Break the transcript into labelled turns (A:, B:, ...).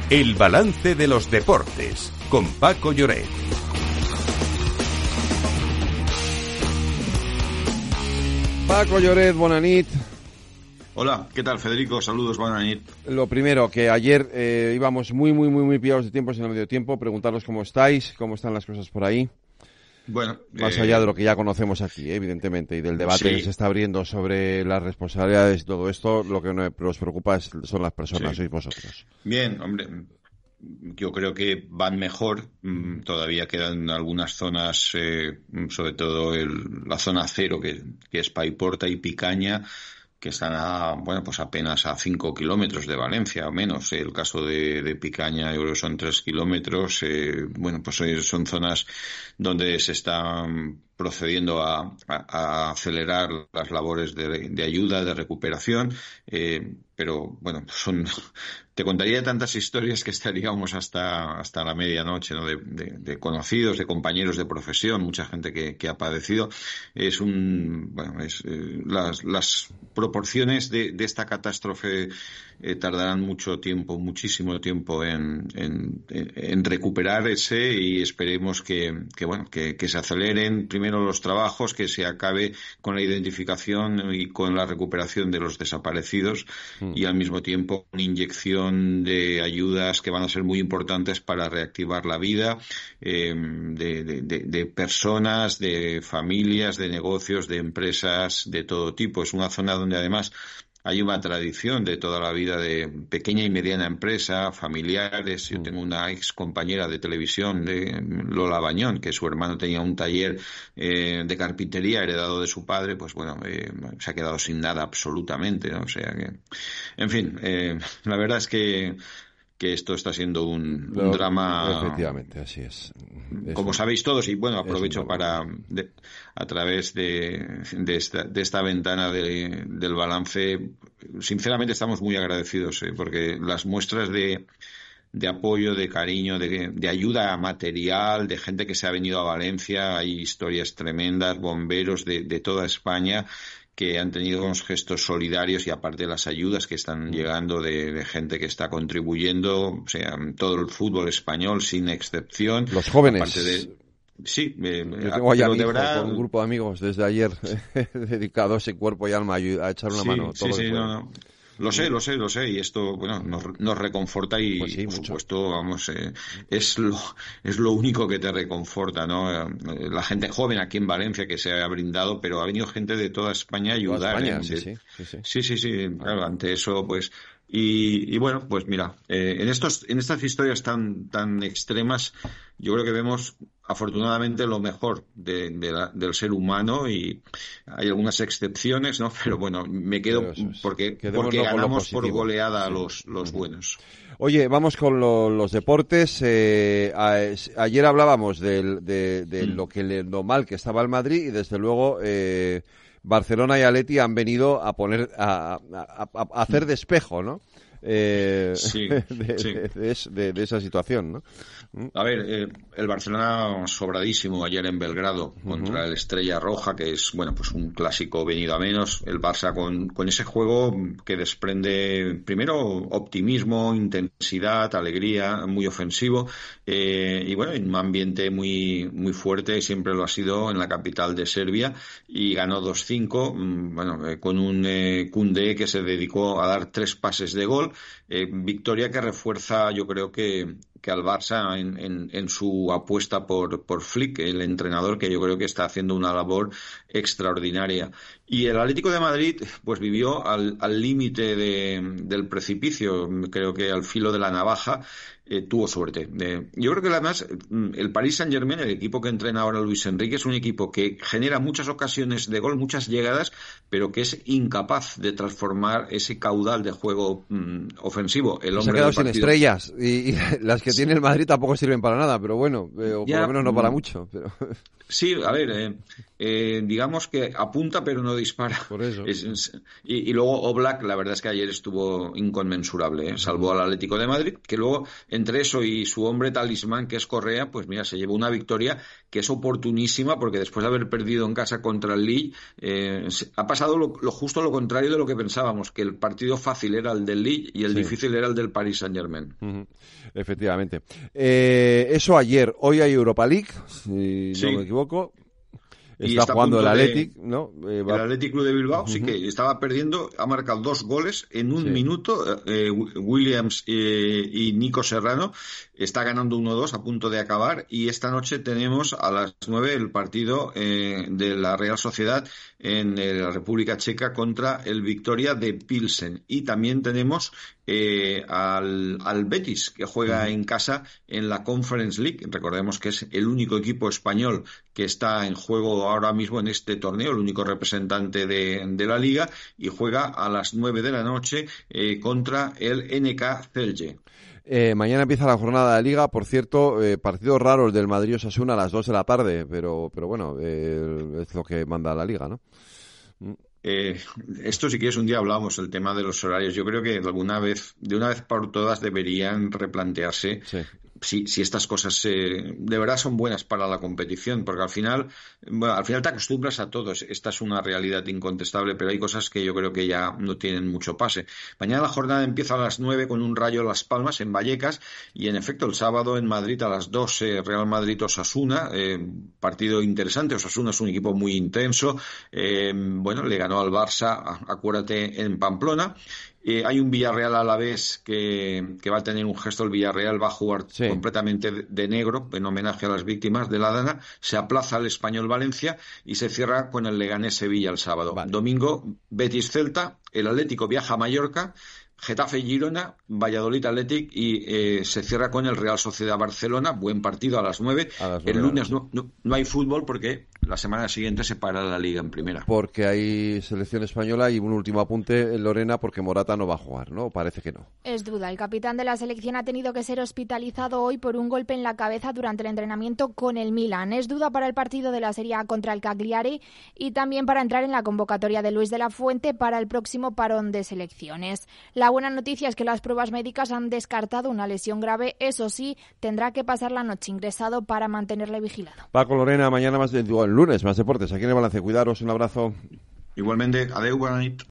A: El balance de los deportes con Paco Lloret.
B: Paco Lloret, bona nit.
C: Hola, ¿qué tal, Federico? Saludos, buena nit.
B: Lo primero, que ayer íbamos muy pillados de tiempo en el medio tiempo, preguntaros cómo estáis, cómo están las cosas por ahí.
C: Bueno,
B: más allá de lo que ya conocemos aquí, evidentemente, y del debate que se está abriendo sobre las responsabilidades y todo esto, lo que nos preocupa son las personas, sois vosotros.
C: Bien, hombre, yo creo que van mejor. Todavía quedan algunas zonas, sobre todo la zona cero, que es Paiporta y Picaña, que están pues apenas a 5 kilómetros de Valencia o menos. El caso de Picaña, yo creo que son 3 kilómetros. Pues son zonas donde se están procediendo a acelerar las labores de ayuda, de recuperación, pero bueno, te contaría tantas historias que estaríamos hasta la medianoche, ¿no? De conocidos, de compañeros de profesión, mucha gente que ha padecido. Las proporciones de esta catástrofe tardarán muchísimo tiempo en recuperarse, y esperemos que se aceleren primero los trabajos, que se acabe con la identificación y con la recuperación de los desaparecidos, y al mismo tiempo una inyección de ayudas que van a ser muy importantes para reactivar la vida de personas, de familias, de negocios, de empresas de todo tipo. Es una zona donde además hay una tradición de toda la vida de pequeña y mediana empresa, familiares. Yo tengo una ex compañera de televisión, de Lola Bañón, que su hermano tenía un taller de carpintería heredado de su padre. Pues bueno, se ha quedado sin nada absolutamente, ¿no? O sea que, en fin, la verdad es que esto está siendo un drama.
B: Efectivamente, así es.
C: Como sabéis todos, y bueno, aprovecho para, a través de esta ventana del balance, sinceramente estamos muy agradecidos, porque las muestras de apoyo, de cariño, de ayuda material, de gente que se ha venido a Valencia, hay historias tremendas, bomberos de toda España que han tenido unos gestos solidarios, y aparte las ayudas que están llegando de gente que está contribuyendo, o sea, todo el fútbol español sin excepción.
B: Los jóvenes.
C: Sí,
B: yo tengo allá con un grupo de amigos desde ayer dedicados en cuerpo y alma a echar una mano.
C: Lo sé, y esto, bueno, nos reconforta, y
B: pues sí,
C: por
B: mucho.
C: supuesto, vamos, es lo único que te reconforta, ¿no? La gente joven aquí en Valencia que se ha brindado, pero ha venido gente de toda España a ayudar. Sí, claro, ante eso, pues. Y bueno, pues mira, en estas historias tan extremas, yo creo que vemos afortunadamente lo mejor del ser humano, y hay algunas excepciones, ¿no? Pero bueno, me quedo porque ganamos por goleada a los buenos.
B: Oye, vamos con los deportes. Ayer hablábamos de lo mal que estaba el Madrid, y desde luego Barcelona y Atleti han venido a poner a hacer de espejo, ¿no? De esa situación, ¿no?
C: A ver, el Barcelona sobradísimo ayer en Belgrado contra el Estrella Roja, que es, bueno, pues un clásico venido a menos. El Barça con ese juego que desprende primero optimismo, intensidad, alegría, muy ofensivo, y bueno, en un ambiente muy fuerte, siempre lo ha sido en la capital de Serbia, y ganó 2-5, con un Koundé que se dedicó a dar 3 pases de gol. Victoria que refuerza, yo creo que al Barça en su apuesta por Flick, el entrenador, que yo creo que está haciendo una labor extraordinaria. Y el Atlético de Madrid pues vivió al límite del precipicio, creo que al filo de la navaja. Tuvo suerte. Yo creo que además el Paris Saint-Germain, el equipo que entrena ahora Luis Enrique, es un equipo que genera muchas ocasiones de gol, muchas llegadas, pero que es incapaz de transformar ese caudal de juego ofensivo. El hombre
B: se ha quedado sin estrellas, y las que tiene el Madrid tampoco sirven para nada, pero bueno, o por lo menos no para mucho. Pero...
C: Sí, a ver, digamos que apunta pero no dispara.
B: Por eso.
C: Y luego Oblak, la verdad es que ayer estuvo inconmensurable, salvó al Atlético de Madrid, que luego entre eso y su hombre talismán, que es Correa, pues mira, se llevó una victoria que es oportunísima, porque después de haber perdido en casa contra el Lille, ha pasado justo lo contrario de lo que pensábamos, que el partido fácil era el del Lille y el difícil era el del Paris Saint-Germain.
B: Efectivamente. Eso ayer. Hoy hay Europa League, si no me equivoco. Está jugando el Athletic, ¿no?
C: El Athletic Club de Bilbao, sí que estaba perdiendo, ha marcado 2 goles en un minuto. Williams y Nico Serrano está ganando 1-2 a punto de acabar, y esta noche tenemos a las 9 el partido de la Real Sociedad en la República Checa contra el Victoria de Pilsen, y también tenemos al Betis, que juega en casa en la Conference League. Recordemos que es el único equipo español que está en juego ahora mismo en este torneo, el único representante de la liga, y juega a las 9 de la noche contra el NK Celje.
B: Mañana empieza la jornada de Liga, por cierto, partidos raros del Madrid-Osasuna a las 2 de la tarde, pero bueno, es lo que manda la Liga, ¿no?
C: Esto si quieres un día hablamos, el tema de los horarios. Yo creo que de una vez por todas deberían replantearse si estas cosas de verdad son buenas para la competición, porque al final te acostumbras a todo. Esta es una realidad incontestable, pero hay cosas que yo creo que ya no tienen mucho pase. Mañana la jornada empieza a las 9 con un Rayo Las Palmas en Vallecas, y en efecto el sábado en Madrid a las 12 Real Madrid-Osasuna, partido interesante. Osasuna es un equipo muy intenso, le ganó al Barça, acuérdate, en Pamplona. Hay un Villarreal Alavés que va a tener un gesto. El Villarreal va a jugar completamente de negro en homenaje a las víctimas de la Dana. Se aplaza el Español Valencia y se cierra con el Leganés Sevilla el sábado. Domingo Betis Celta, el Atlético viaja a Mallorca, Getafe Girona, Valladolid Athletic, y se cierra con el Real Sociedad Barcelona. Buen partido a las 9. El lunes no hay fútbol porque la semana siguiente se para la Liga en primera.
B: Porque hay selección española, y un último apunte, Lorena, porque Morata no va a jugar, ¿no? Parece que no.
D: Es duda. El capitán de la selección ha tenido que ser hospitalizado hoy por un golpe en la cabeza durante el entrenamiento con el Milan. Es duda para el partido de la Serie A contra el Cagliari, y también para entrar en la convocatoria de Luis de la Fuente para el próximo parón de selecciones. La buena noticia es que las pruebas médicas han descartado una lesión grave. Eso sí, tendrá que pasar la noche ingresado para mantenerle vigilado.
B: Paco, Lorena, mañana el lunes más deportes aquí en el Balance. Cuidaros, un abrazo.
C: Igualmente, adeu, buena nit.